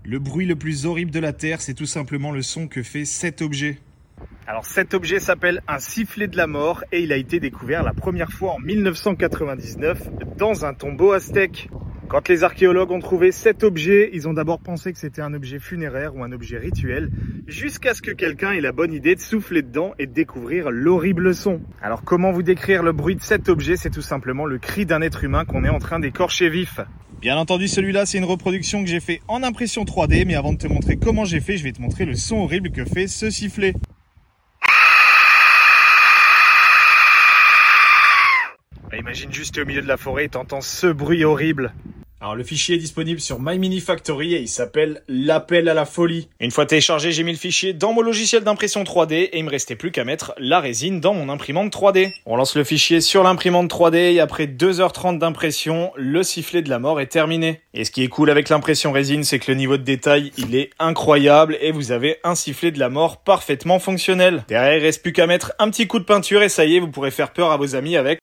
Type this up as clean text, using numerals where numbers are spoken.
Le bruit le plus horrible de la Terre, c'est tout simplement le son que fait cet objet. Alors cet objet s'appelle un sifflet de la mort et il a été découvert la première fois en 1999 dans un tombeau aztèque. Quand les archéologues ont trouvé cet objet, ils ont d'abord pensé que c'était un objet funéraire ou un objet rituel, jusqu'à ce que quelqu'un ait la bonne idée de souffler dedans et de découvrir l'horrible son. Alors comment vous décrire le bruit de cet objet? C'est tout simplement le cri d'un être humain qu'on est en train d'écorcher vif. Bien entendu, celui-là, c'est une reproduction que j'ai fait en impression 3D, mais avant de te montrer comment j'ai fait, je vais te montrer le son horrible que fait ce sifflet. Imagine juste au milieu de la forêt, t'entends ce bruit horrible. Alors le fichier est disponible sur My Mini Factory et il s'appelle l'appel à la folie. Une fois téléchargé, j'ai mis le fichier dans mon logiciel d'impression 3D et il me restait plus qu'à mettre la résine dans mon imprimante 3D. On lance le fichier sur l'imprimante 3D et après 2h30 d'impression, le sifflet de la mort est terminé. Et ce qui est cool avec l'impression résine, c'est que le niveau de détail, il est incroyable et vous avez un sifflet de la mort parfaitement fonctionnel. Derrière, il reste plus qu'à mettre un petit coup de peinture et ça y est, vous pourrez faire peur à vos amis avec